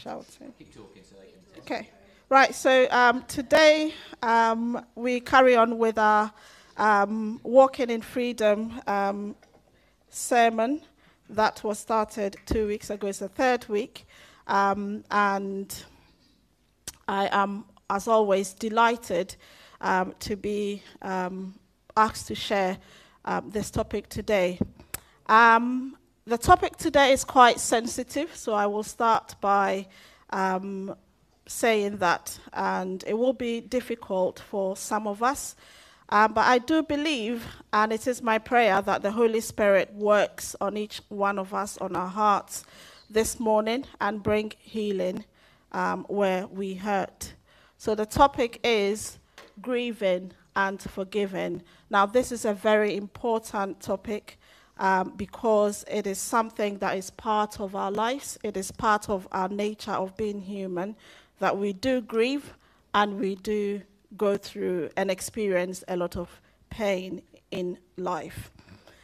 Shouting. Keep talking so they can test. Okay. Right. So today we carry on with our Walking in Freedom sermon that was started 2 weeks ago. It's the third week. And I am, as always, delighted to be asked to share this topic today. The topic today is quite sensitive, so I will start by saying that, and it will be difficult for some of us, but I do believe, and it is my prayer, that the Holy Spirit works on each one of us, on our hearts this morning, and bring healing where we hurt. So the topic is grieving and forgiving. Now, this is a very important topic because it is something that is part of our lives. It is part of our nature of being human, that we do grieve and we do go through and experience a lot of pain in life.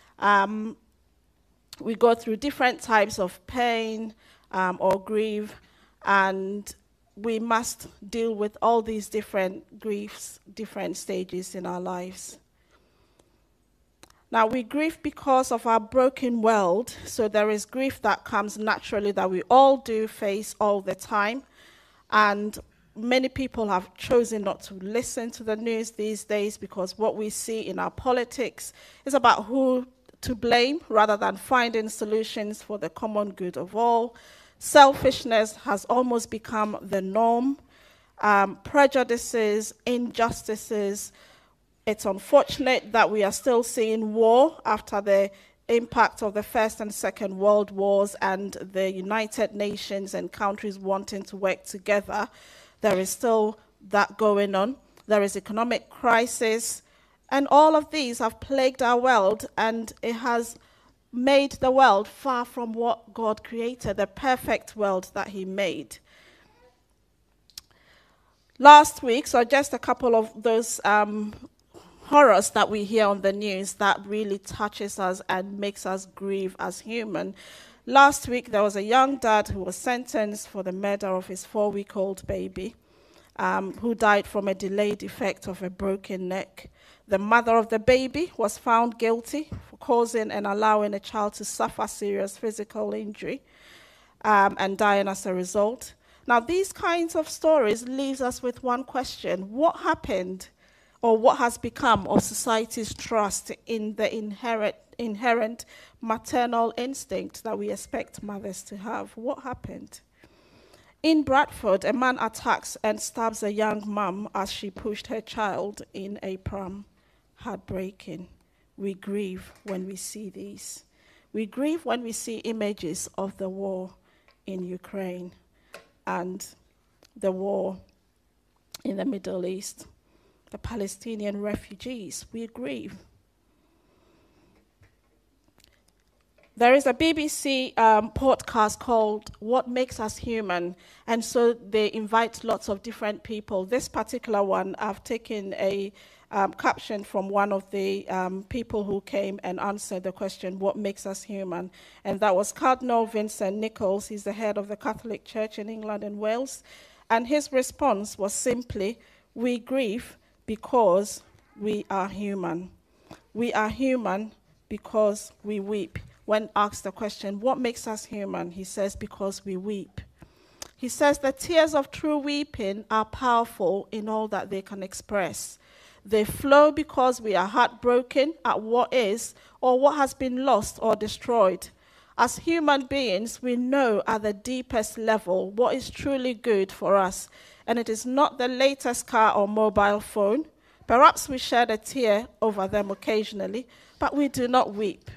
We go through different types of pain or grief, and we must deal with all these different griefs, different stages in our lives. Now, we grieve because of our broken world, so there is grief that comes naturally that we all do face all the time, and many people have chosen not to listen to the news these days because what we see in our politics is about who to blame rather than finding solutions for the common good of all. Selfishness has almost become the norm. Prejudices, injustices. It's unfortunate that we are still seeing war after the impact of the First and Second World Wars and the United Nations and countries wanting to work together. There is still that going on. There is economic crisis. And all of these have plagued our world, and it has made the world far from what God created, the perfect world that he made. Last week, so just a couple of those horrors that we hear on the news that really touches us and makes us grieve as human. Last week, there was a young dad who was sentenced for the murder of his 4-week-old baby, who died from a delayed effect of a broken neck. The mother of the baby was found guilty for causing and allowing a child to suffer serious physical injury and dying as a result. Now, these kinds of stories leaves us with one question. What happened, or what has become of society's trust in the inherent maternal instinct that we expect mothers to have? What happened? In Bradford, a man attacks and stabs a young mum as she pushed her child in a pram. Heartbreaking. We grieve when we see these. We grieve when we see images of the war in Ukraine and the war in the Middle East, the Palestinian refugees. We grieve. There is a BBC podcast called What Makes Us Human, and so they invite lots of different people. This particular one, I've taken a caption from one of the people who came and answered the question, what makes us human? And that was Cardinal Vincent Nichols. He's the head of the Catholic Church in England and Wales. And his response was simply, we grieve because we are human. We are human because we weep. When asked the question, what makes us human? He says, because we weep. He says the tears of true weeping are powerful in all that they can express. They flow because we are heartbroken at what is or what has been lost or destroyed. As human beings, we know at the deepest level what is truly good for us, and it is not the latest car or mobile phone. Perhaps we shed a tear over them occasionally, but we do not weep.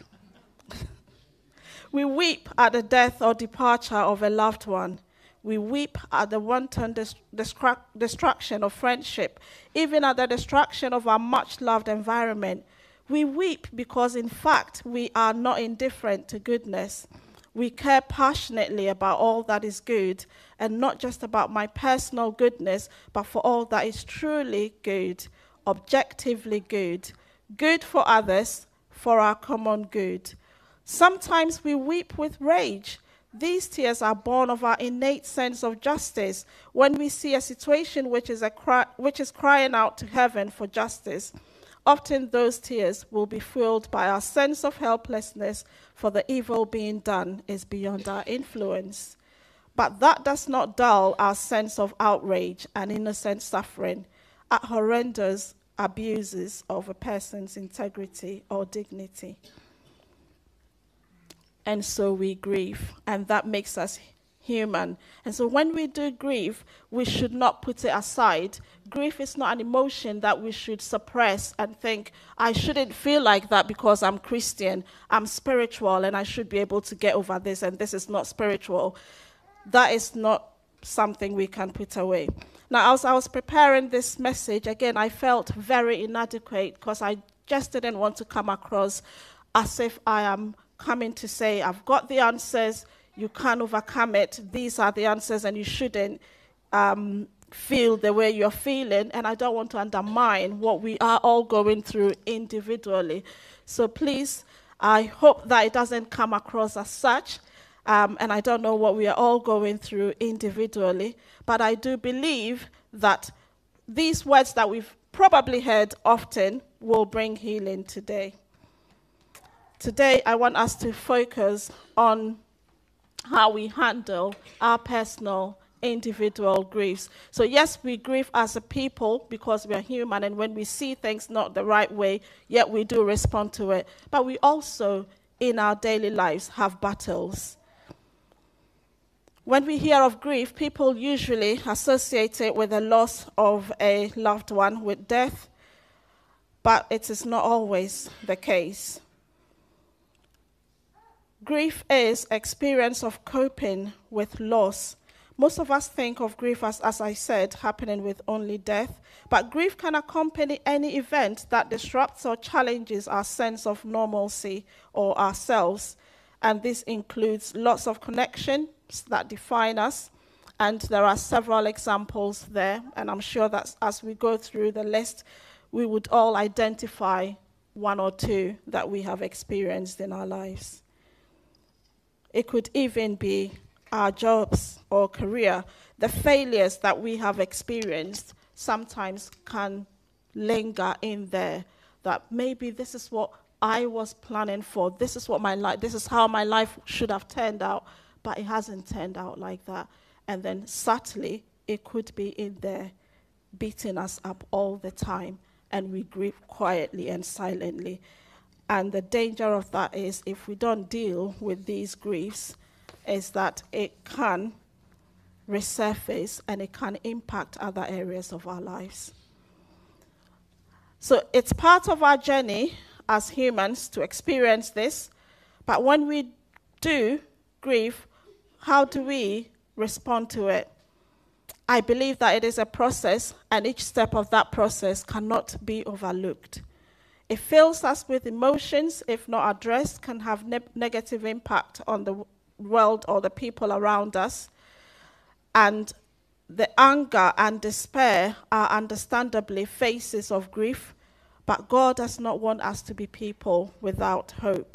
We weep at the death or departure of a loved one. We weep at the wanton destruction of friendship, even at the destruction of our much-loved environment. We weep because, in fact, we are not indifferent to goodness. We care passionately about all that is good, and not just about my personal goodness, but for all that is truly good, objectively good, good for others, for our common good. Sometimes we weep with rage, These tears are born of our innate sense of justice. When we see a situation which is crying out to heaven for justice, often those tears will be fueled by our sense of helplessness, for the evil being done is beyond our influence. But that does not dull our sense of outrage and innocent suffering at horrendous abuses of a person's integrity or dignity. And so we grieve, and that makes us human. And so when we do grieve, we should not put it aside. Grief is not an emotion that we should suppress and think, I shouldn't feel like that because I'm Christian, I'm spiritual, and I should be able to get over this, and this is not spiritual. That is not something we can put away. Now, as I was preparing this message, again, I felt very inadequate because I just didn't want to come across as if I am coming to say, I've got the answers, you can't overcome it, these are the answers, and you shouldn't feel the way you're feeling, and I don't want to undermine what we are all going through individually. So please, I hope that it doesn't come across as such, and I don't know what we are all going through individually, but I do believe that these words that we've probably heard often will bring healing today. Today, I want us to focus on how we handle our personal, individual griefs. So yes, we grieve as a people because we are human, and when we see things not the right way, yet we do respond to it. But we also, in our daily lives, have battles. When we hear of grief, people usually associate it with the loss of a loved one, with death, but it is not always the case. Grief is experience of coping with loss. Most of us think of grief as I said, happening with only death, but grief can accompany any event that disrupts or challenges our sense of normalcy or ourselves. And this includes lots of connections that define us, and there are several examples there, and I'm sure that as we go through the list, we would all identify one or two that we have experienced in our lives. It could even be our jobs or career. The failures that we have experienced sometimes can linger in there, that maybe this is what I was planning for, this is how my life should have turned out, but it hasn't turned out like that. And then subtly, it could be in there, beating us up all the time, and we grieve quietly and silently. And the danger of that is, if we don't deal with these griefs, is that it can resurface and it can impact other areas of our lives. So it's part of our journey as humans to experience this, but when we do grieve, how do we respond to it? I believe that it is a process, and each step of that process cannot be overlooked. It fills us with emotions, if not addressed, can have negative impact on the world or the people around us. And the anger and despair are understandably phases of grief, but God does not want us to be people without hope.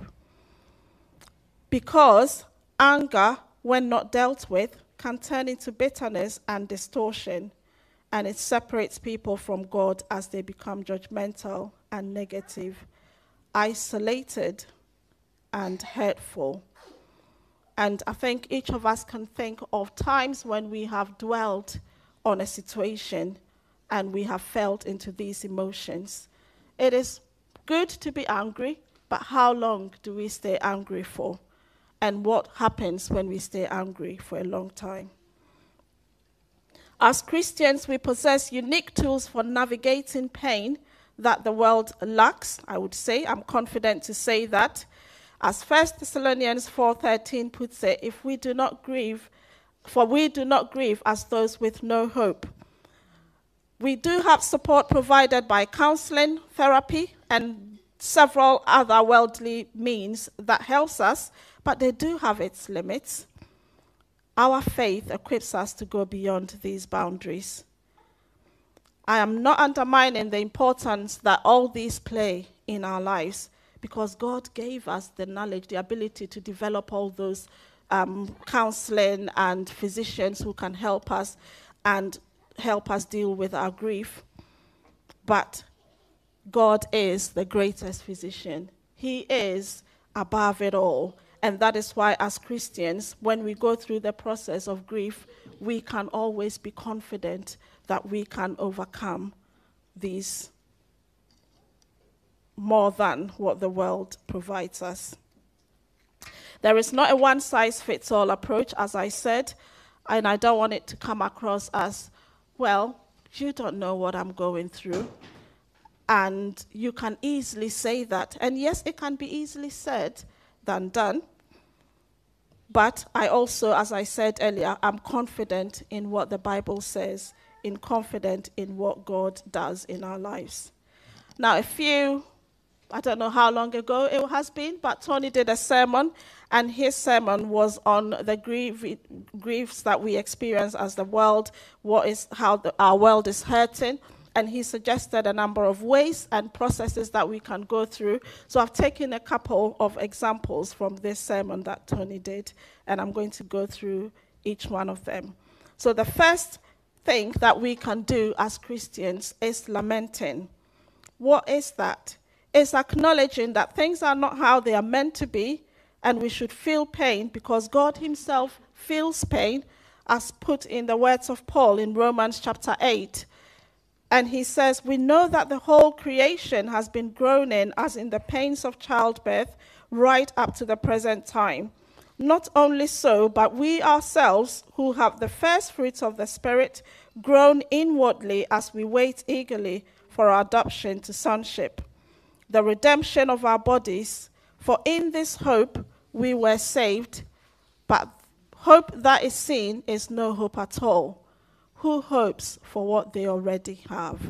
Because anger, when not dealt with, can turn into bitterness and distortion, and it separates people from God as they become judgmental and negative, isolated and hurtful. And I think each of us can think of times when we have dwelled on a situation and we have felt into these emotions. It is good to be angry, but how long do we stay angry for? And what happens when we stay angry for a long time? As Christians, we possess unique tools for navigating pain that the world lacks, I would say. I'm confident to say that. As 1 Thessalonians 4:13 puts it, if we do not grieve, for we do not grieve as those with no hope. We do have support provided by counseling, therapy, and several other worldly means that helps us, but they do have its limits. Our faith equips us to go beyond these boundaries. I am not undermining the importance that all these play in our lives, because God gave us the knowledge, the ability to develop all those counseling and physicians who can help us and help us deal with our grief. But God is the greatest physician. He is above it all. And that is why, as Christians, when we go through the process of grief, we can always be confident that we can overcome these more than what the world provides us. There is not a one-size-fits-all approach, as I said, and I don't want it to come across as, well, you don't know what I'm going through. And you can easily say that. And yes, it can be easily said than done. But I also, as I said earlier, I'm confident in what the Bible says, confident in what God does in our lives. Now, I don't know how long ago it has been, but Tony did a sermon, and his sermon was on the griefs that we experience as the world, how our world is hurting, and he suggested a number of ways and processes that we can go through. So I've taken a couple of examples from this sermon that Tony did, and I'm going to go through each one of them. So the first thing that we can do as Christians is lamenting. What is that? It's acknowledging that things are not how they are meant to be, and we should feel pain because God himself feels pain, as put in the words of Paul in Romans chapter 8. And he says, we know that the whole creation has been groaning as in the pains of childbirth right up to the present time. Not only so, but we ourselves who have the first fruits of the Spirit groan inwardly as we wait eagerly for our adoption to sonship, the redemption of our bodies. For in this hope we were saved, but hope that is seen is no hope at all. Who hopes for what they already have?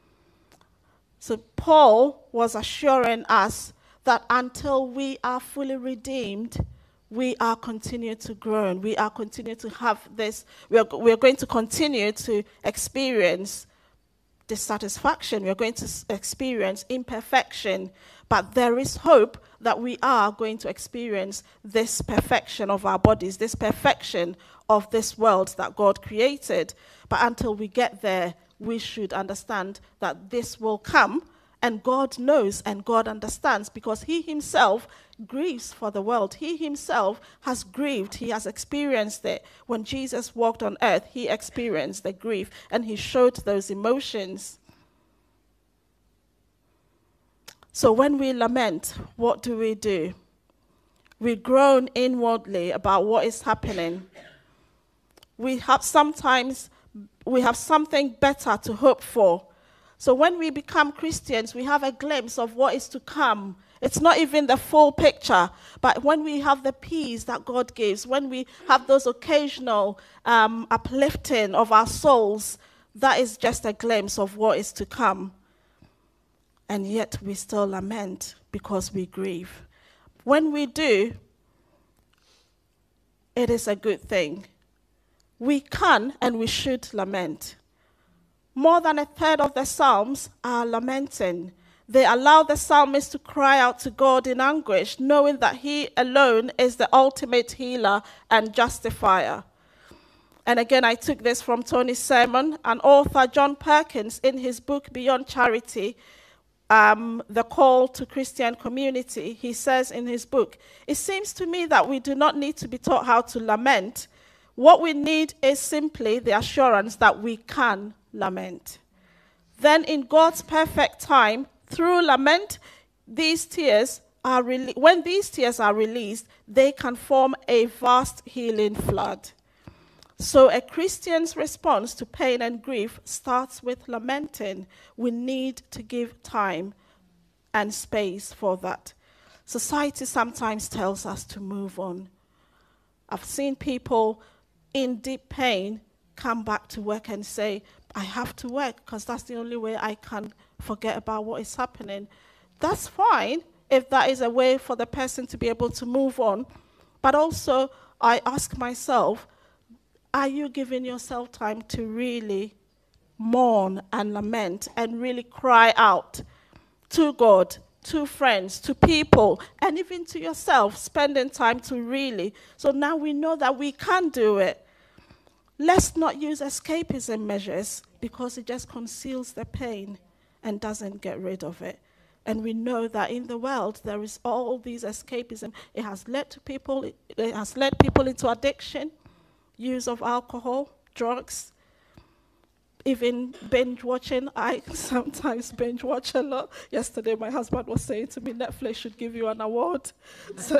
So Paul was assuring us that until we are fully redeemed, we are continuing to grow. We are continuing to have this. We are going to continue to experience dissatisfaction. We are going to experience imperfection. But there is hope that we are going to experience this perfection of our bodies, this perfection of this world that God created. But until we get there, we should understand that this will come, and God knows and God understands because he himself grieves for the world. He himself has grieved. He has experienced it. When Jesus walked on earth, he experienced the grief and he showed those emotions. So when we lament, what do? We groan inwardly about what is happening. We have something better to hope for. So when we become Christians, we have a glimpse of what is to come. It's not even the full picture, but when we have the peace that God gives, when we have those occasional uplifting of our souls, that is just a glimpse of what is to come. And yet we still lament because we grieve. When we do, it is a good thing. We can and we should lament. More than a third of the Psalms are lamenting. They allow the psalmist to cry out to God in anguish, knowing that he alone is the ultimate healer and justifier. And again, I took this from Tony's sermon. And author John Perkins, in his book Beyond Charity, The Call to Christian Community, he says in his book, it seems to me that we do not need to be taught how to lament. What we need is simply the assurance that we can lament. Then in God's perfect time, through lament, when these tears are released, they can form a vast healing flood. So a Christian's response to pain and grief starts with lamenting. We need to give time and space for that. Society sometimes tells us to move on. I've seen people in deep pain come back to work and say, I have to work because that's the only way I can forget about what is happening. That's fine if that is a way for the person to be able to move on. But also, I ask myself, are you giving yourself time to really mourn and lament and really cry out to God to friends, to people, and even to yourself, spending time to really. So now we know that we can do it. Let's not use escapism measures because it just conceals the pain and doesn't get rid of it. And we know that in the world there is all these escapism. It has led people into addiction, use of alcohol, drugs, even binge watching. I sometimes binge watch a lot. Yesterday my husband was saying to me, Netflix should give you an award. So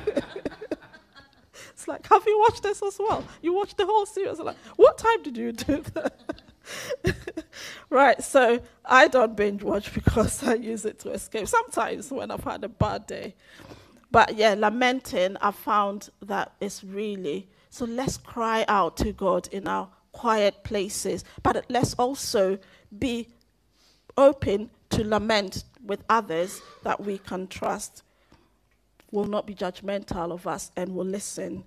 it's like, have you watched this as well? You watched the whole series. I'm like, what time did you do that? Right, so I don't binge watch because I use it to escape. Sometimes when I've had a bad day. But yeah, lamenting, I found that it's really, so let's cry out to God in our quiet places. But let's also be open to lament with others that we can trust, will not be judgmental of us, and will listen.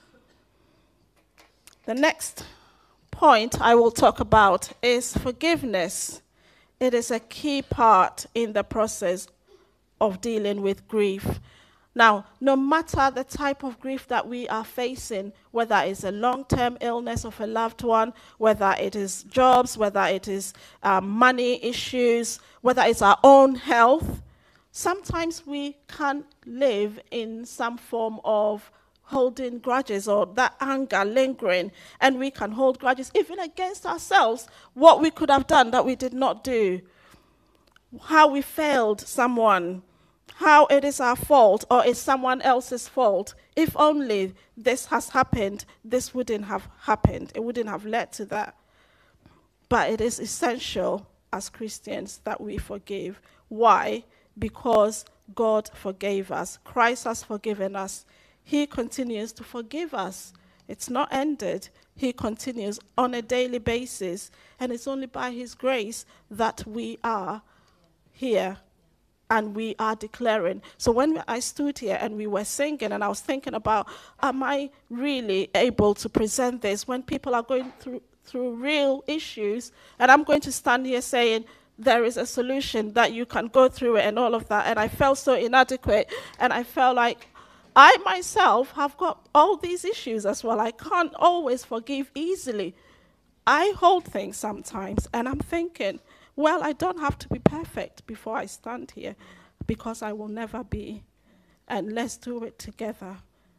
The next point I will talk about is forgiveness. It is a key part in the process of dealing with grief. Now, no matter the type of grief that we are facing, whether it's a long-term illness of a loved one, whether it is jobs, whether it is money issues, whether it's our own health, sometimes we can live in some form of holding grudges or that anger lingering, and we can hold grudges even against ourselves, what we could have done that we did not do, how we failed someone, how it is our fault or it's someone else's fault. If only this has happened, this wouldn't have happened. It wouldn't have led to that. But it is essential as Christians that we forgive. Why? Because God forgave us. Christ has forgiven us. He continues to forgive us. It's not ended. He continues on a daily basis. And it's only by his grace that we are here and we are declaring. So when I stood here and we were singing, and I was thinking about, am I really able to present this when people are going through real issues? And I'm going to stand here saying, there is a solution that you can go through it and all of that. And I felt so inadequate. And I felt like I myself have got all these issues as well. I can't always forgive easily. I hold things sometimes, and I'm thinking, well, I don't have to be perfect before I stand here, because I will never be. And let's do it together.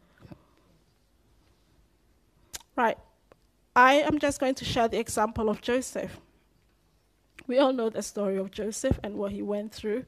Right. I am just going to share the example of Joseph. We all know the story of Joseph and what he went through.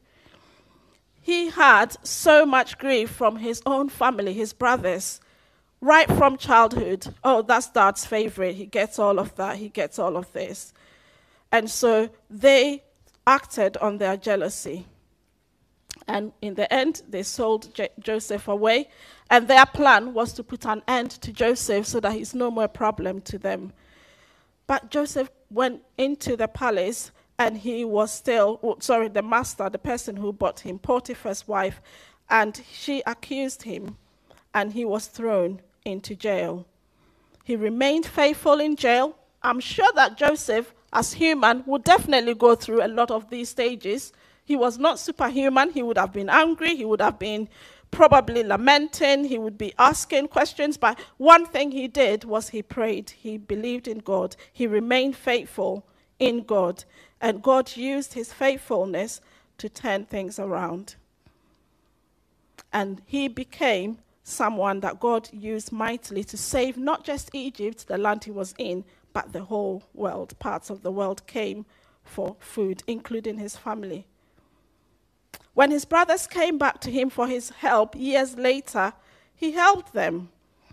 He had so much grief from his own family, his brothers, right from childhood. Oh, that's Dad's favorite. He gets all of that. He gets all of this. And so they acted on their jealousy. And in the end, they sold Joseph away. And their plan was to put an end to Joseph so that he's no more problem to them. But Joseph went into the palace, and he was still, the master, the person who bought him, Potiphar's wife, and she accused him, and he was thrown into jail. He remained faithful in jail. I'm sure that Joseph, as human, would definitely go through a lot of these stages. He was not superhuman. He would have been angry. He would have been probably lamenting. He would be asking questions. But one thing he did was he prayed. He believed in God. He remained faithful in God. And God used his faithfulness to turn things around. And he became someone that God used mightily to save not just Egypt, the land he was in, but the whole world. Parts of the world came for food, including his family. When his brothers came back to him for his help years later, he helped them.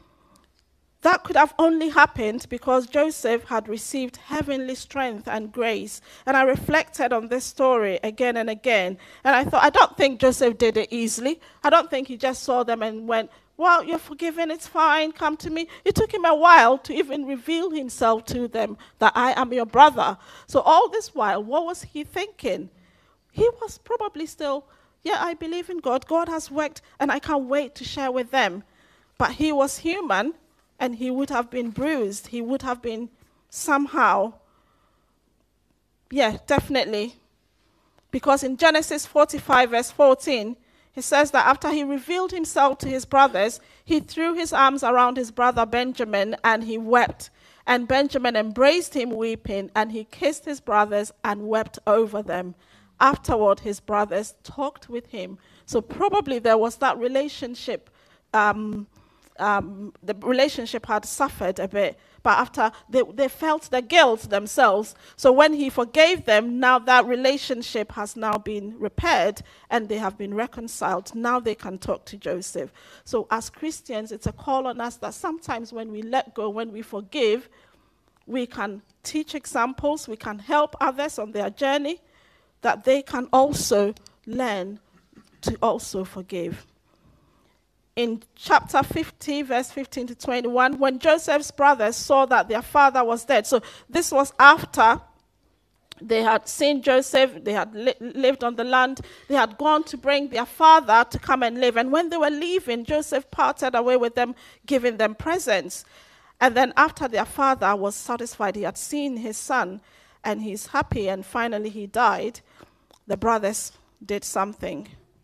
That could have only happened because Joseph had received heavenly strength and grace. And I reflected on this story again and again. And I thought, I don't think Joseph did it easily. I don't think he just saw them and went, well, you're forgiven, it's fine, come to me. It took him a while to even reveal himself to them, that I am your brother. So all this while, what was he thinking? He was probably still, yeah, I believe in God. God has worked, and I can't wait to share with them. But he was human, and he would have been bruised. He would have been somehow, yeah, definitely Because in Genesis 45, verse 14, he says that after he revealed himself to his brothers, he threw his arms around his brother Benjamin and he wept. And Benjamin embraced him weeping, and he kissed his brothers and wept over them. Afterward, his brothers talked with him. So probably there was that relationship. The relationship had suffered a bit, but after they felt the guilt themselves. So when he forgave them, now that relationship has now been repaired and they have been reconciled. Now they can talk to Joseph. So as Christians, it's a call on us that sometimes when we let go, when we forgive, we can teach examples, we can help others on their journey, that they can also learn to also forgive. In chapter 50, verse 15 to 21, when Joseph's brothers saw that their father was dead, so this was after they had seen Joseph, they had lived on the land, they had gone to bring their father to come and live. And when they were leaving, Joseph parted away with them, giving them presents. And then after their father was satisfied, he had seen his son, and he's happy, and finally he died, the brothers did something.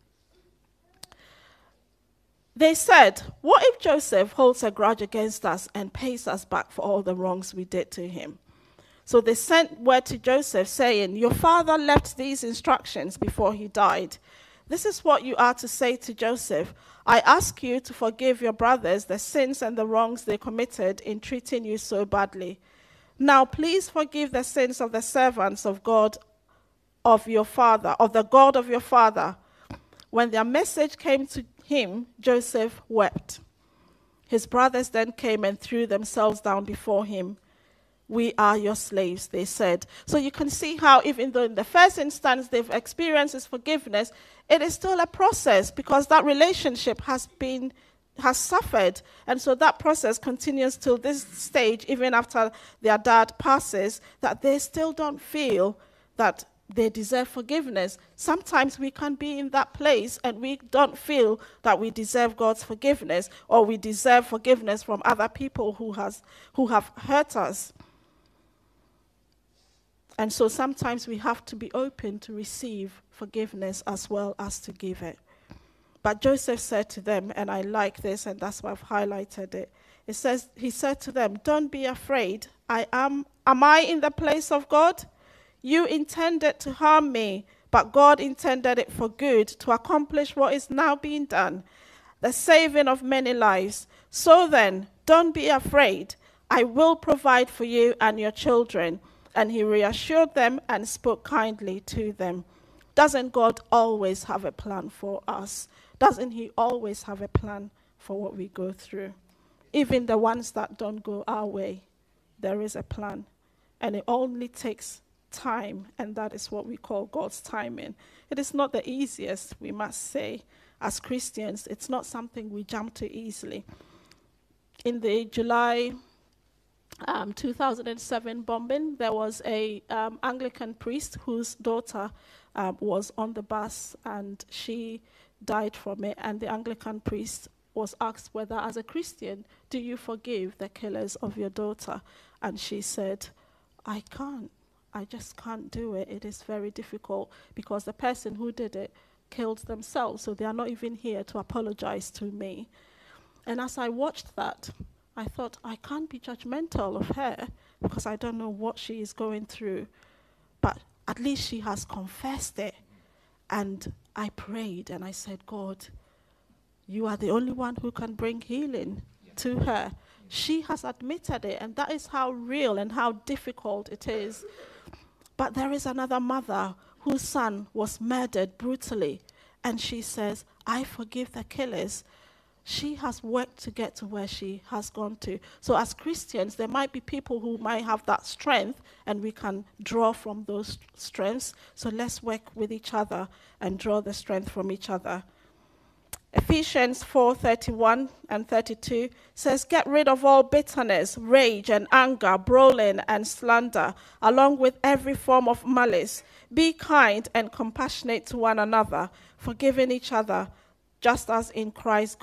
They said, what if Joseph holds a grudge against us and pays us back for all the wrongs we did to him? So they sent word to Joseph saying, your father left these instructions before he died. This is what you are to say to Joseph. I ask you to forgive your brothers the sins and the wrongs they committed in treating you so badly. Now please forgive the sins of the servants of God of your father, of the God of your father. When their message came to him, Joseph wept. His brothers then came and threw themselves down before him. We are your slaves, they said. So you can see how even though in the first instance they've experienced his forgiveness, it is still a process because that relationship has suffered. And so that process continues till this stage, even after their dad passes, that they still don't feel that they deserve forgiveness. Sometimes we can be in that place and we don't feel that we deserve God's forgiveness or we deserve forgiveness from other people who have hurt us. And so sometimes we have to be open to receive forgiveness as well as to give it. But Joseph said to them, and I like this, and that's why I've highlighted it. It says, he said to them, don't be afraid. Am I in the place of God? You intended to harm me, but God intended it for good to accomplish what is now being done, the saving of many lives. So then, don't be afraid. I will provide for you and your children. And he reassured them and spoke kindly to them. Doesn't God always have a plan for us? Doesn't he always have a plan for what we go through? Even the ones that don't go our way, there is a plan. And it only takes time, and that is what we call God's timing. It is not the easiest, we must say. As Christians, it's not something we jump to easily. In the July 2007 bombing, there was a Anglican priest whose daughter was on the bus and she died from it, and the Anglican priest was asked whether, as a Christian, do you forgive the killers of your daughter? And she said, I can't. I just can't do it. It is very difficult because the person who did it killed themselves, so they are not even here to apologize to me. And as I watched that, I thought, I can't be judgmental of her because I don't know what she is going through. But at least she has confessed it. And I prayed and I said, God, you are the only one who can bring healing to her. She has admitted it, and that is how real and how difficult it is. But there is another mother whose son was murdered brutally, and she says, I forgive the killers. She has worked to get to where she has gone to. So as Christians, there might be people who might have that strength, and we can draw from those strengths. So let's work with each other and draw the strength from each other. Ephesians 4:31 and 32 says, get rid of all bitterness, rage and anger, brawling and slander, along with every form of malice. Be kind and compassionate to one another, forgiving each other, just as in Christ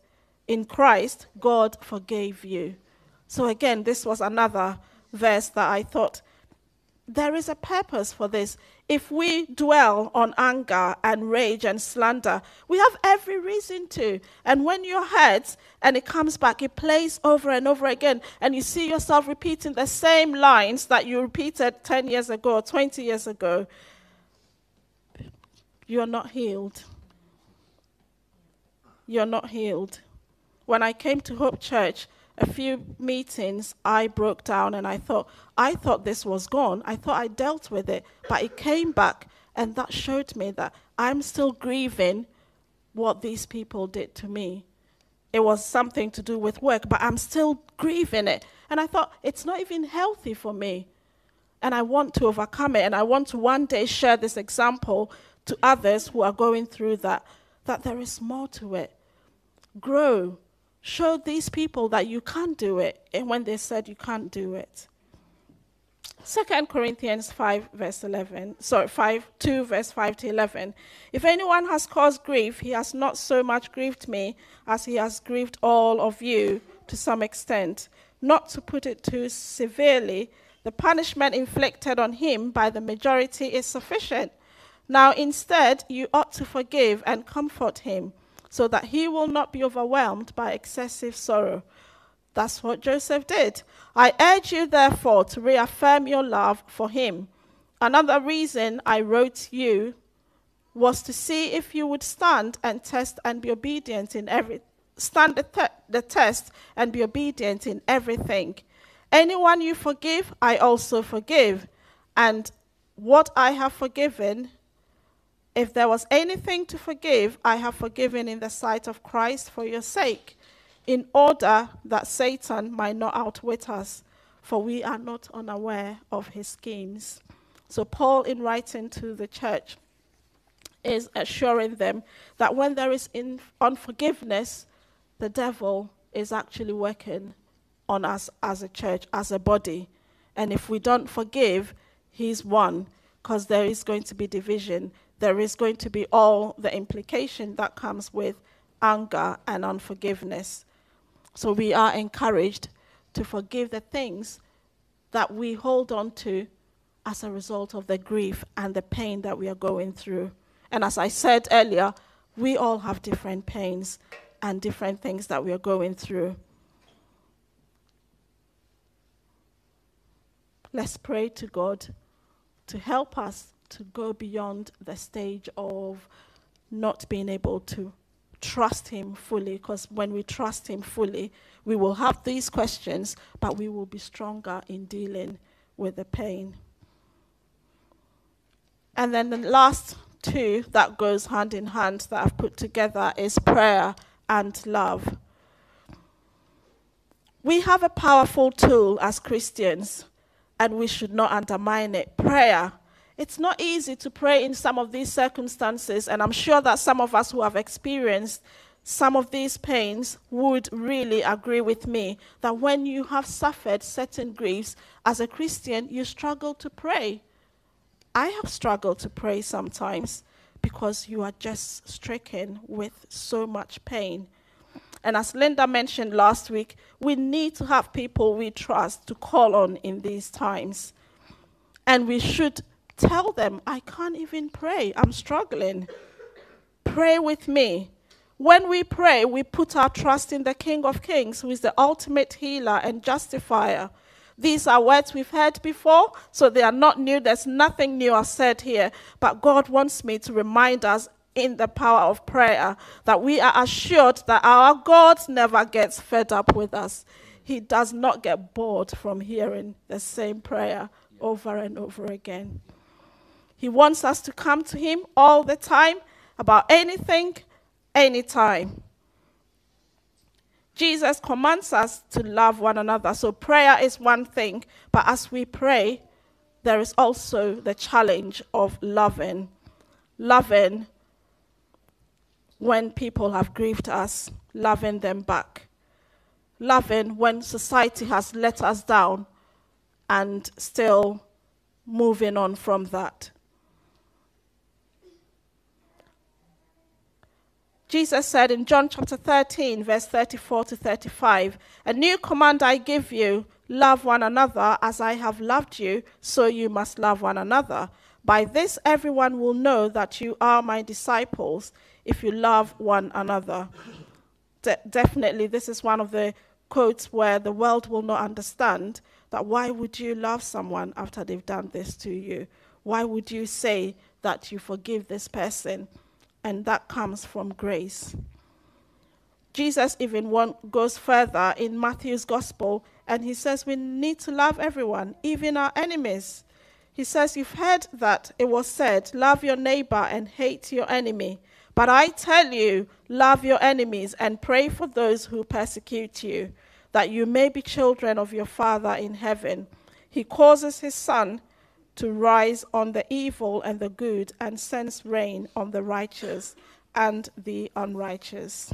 God forgave you. So again, this was another verse that I thought there is a purpose for this. If we dwell on anger and rage and slander, we have every reason to. And when you're hurt and it comes back, it plays over and over again, and you see yourself repeating the same lines that you repeated 10 years ago or 20 years ago, you're not healed. You're not healed. When I came to Hope Church, a few meetings, I broke down and I thought this was gone. I thought I dealt with it, but it came back, and that showed me that I'm still grieving what these people did to me. It was something to do with work, but I'm still grieving it. And I thought, it's not even healthy for me. And I want to overcome it, and I want to one day share this example to others who are going through that there is more to it. Grow. Show these people that you can do it, and when they said you can't do it. 2 Corinthians 2 verse 5 to 11. If anyone has caused grief, he has not so much grieved me as he has grieved all of you to some extent. Not to put it too severely, the punishment inflicted on him by the majority is sufficient. Now instead, you ought to forgive and comfort him, so that he will not be overwhelmed by excessive sorrow. That's what Joseph did. I urge you, therefore, to reaffirm your love for him. Another reason I wrote you was to see if you would stand and test and be obedient in stand the test and be obedient in everything. Anyone you forgive, I also forgive. And what I have forgiven, if there was anything to forgive, I have forgiven in the sight of Christ for your sake, in order that Satan might not outwit us, for we are not unaware of his schemes. So Paul, in writing to the church, is assuring them that when there is unforgiveness, the devil is actually working on us as a church, as a body. And if we don't forgive, he's won, because there is going to be division. There is going to be all the implication that comes with anger and unforgiveness. So we are encouraged to forgive the things that we hold on to as a result of the grief and the pain that we are going through. And as I said earlier, we all have different pains and different things that we are going through. Let's pray to God to help us to go beyond the stage of not being able to trust him fully, because when we trust him fully, we will have these questions, but we will be stronger in dealing with the pain. And then the last two that goes hand in hand that I've put together is prayer and love. We have a powerful tool as Christians, and we should not undermine it. Prayer. It's not easy to pray in some of these circumstances, and I'm sure that some of us who have experienced some of these pains would really agree with me that when you have suffered certain griefs, as a Christian, you struggle to pray. I have struggled to pray sometimes because you are just stricken with so much pain. And as Linda mentioned last week, we need to have people we trust to call on in these times. And we should tell them, I can't even pray. I'm struggling. Pray with me. When we pray, we put our trust in the King of Kings, who is the ultimate healer and justifier. These are words we've heard before, so they are not new. There's nothing new I've said here. But God wants me to remind us in the power of prayer that we are assured that our God never gets fed up with us. He does not get bored from hearing the same prayer over and over again. He wants us to come to him all the time about anything, anytime. Jesus commands us to love one another. So prayer is one thing, but as we pray, there is also the challenge of loving. Loving when people have grieved us, loving them back. Loving when society has let us down and still moving on from that. Jesus said in John chapter 13, verse 34 to 35, "A new command I give you, love one another as I have loved you, so you must love one another. By this everyone will know that you are my disciples, if you love one another." Definitely, this is one of the quotes where the world will not understand that why would you love someone after they've done this to you? Why would you say that you forgive this person? And that comes from grace. Jesus even goes further in Matthew's gospel, and he says we need to love everyone, even our enemies. He says, "You've heard that it was said, love your neighbor and hate your enemy. But I tell you, love your enemies and pray for those who persecute you, that you may be children of your Father in heaven. He causes his sun to rise on the evil and the good, and sends rain on the righteous and the unrighteous."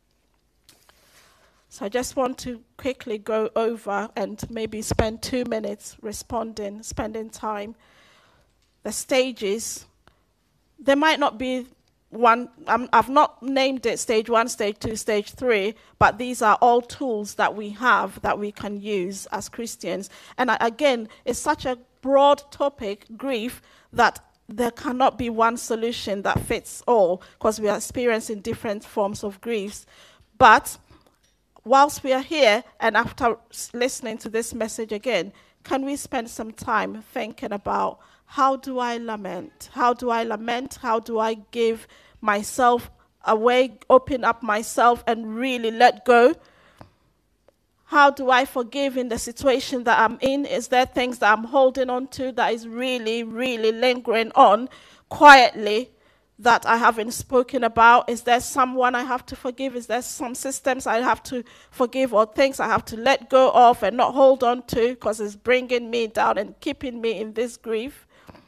So I just want to quickly go over and maybe spend 2 minutes spending time. The stages, there might not be one, I've not named it stage 1, stage 2, stage 3, but these are all tools that we have that we can use as Christians. And again, it's such a broad topic, grief, that there cannot be one solution that fits all, because we are experiencing different forms of griefs. But whilst we are here, and after listening to this message again, can we spend some time thinking about, how do I lament? How do I lament? How do I give myself away, open up myself and really let go? How do I forgive in the situation that I'm in? Is there things that I'm holding on to that is really, really lingering on quietly that I haven't spoken about? Is there someone I have to forgive? Is there some systems I have to forgive, or things I have to let go of and not hold on to because it's bringing me down and keeping me in this grief?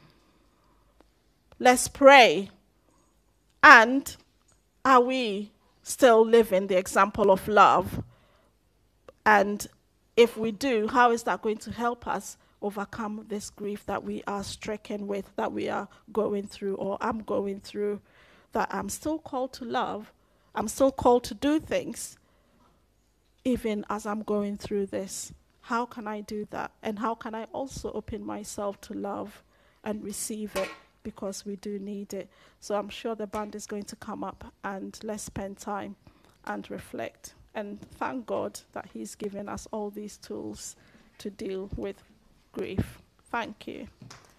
Let's pray. And are we still living the example of love? And if we do, how is that going to help us overcome this grief that we are stricken with, that we are going through, or I'm going through, that I'm still called to love, I'm still called to do things, even as I'm going through this? How can I do that? And how can I also open myself to love and receive it? Because we do need it. So I'm sure the band is going to come up, and let's spend time and reflect. And thank God that he's given us all these tools to deal with grief. Thank you.